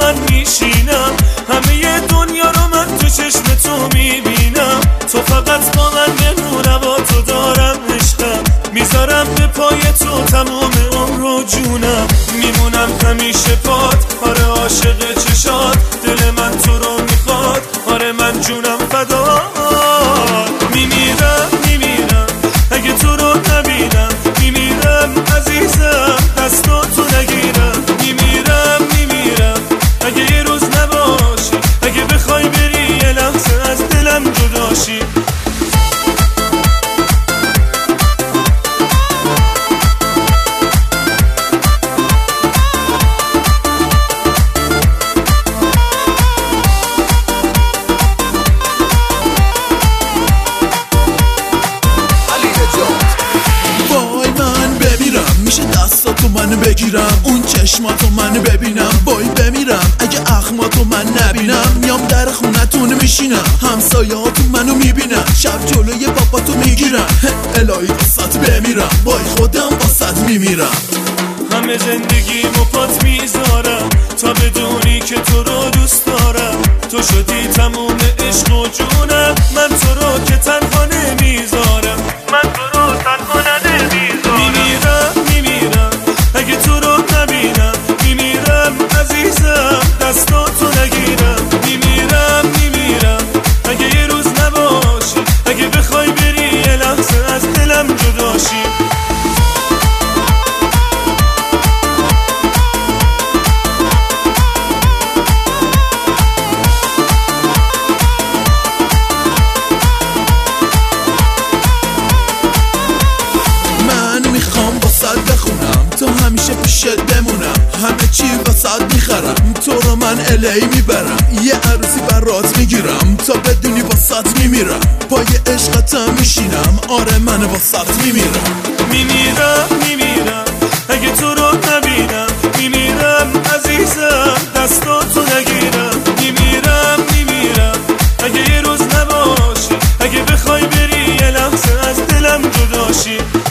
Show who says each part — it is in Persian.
Speaker 1: من میشینم، همه دنیا رو من تو چشم تو میبینم. تو فقط با من بمونه و تو دارم عشقم، میذارم به پای تو تمام عمر و جونم. میمونم همیشه پات، آره عاشق چشات، دل من تو رو میخواد، آره من جونم فدات. میمیرم اگه تو رو نبینم، میمیرم عزیزم دستاتو نگیرم. میمیرم اگه یه روز نباشی، اگه بخوای بری یه لحظه از دلم جداشی.
Speaker 2: دستاتو من بگیرم، اون چشماتو من ببینم، وای بمیرم اگه اخماتو من نبینم. میام در خونتون میشینم، همسایه‌هاتو منو میبینم، شب جلوی باباتو میگیرم. الهی واسات بمیرم، وای خودم واسات میمیرم.
Speaker 1: همه زندگیمو پات میذارم تا بدونی که تو رو دوست دارم. تو شدی تموم عشق و جونم، من تو رو که تنها نمیذارم، من تو رو تنها نمیذارم. میمیرم اگه تو رو نبینم، میمیرم عزیزم دستاتو نگیرم. میمیرم اگه یه روز نباشی، اگه بخوای بری یه لحظه از دلم جداشی.
Speaker 2: تو همیشه پیشت بمونم، همه چی واسات میخرم، تو رو من الی میبرم، یه عروسی برات میگیرم، تا بدونی واسات میمیرم، پای عشقتم میشینم، آره من واسات میمیرم.
Speaker 1: میمیرم اگه تو رو نبینم، میمیرم عزیزم دستاتو نگیرم. میمیرم اگه یه روز نباشی، اگه بخوای بری یه لحظه از دلم جداشی.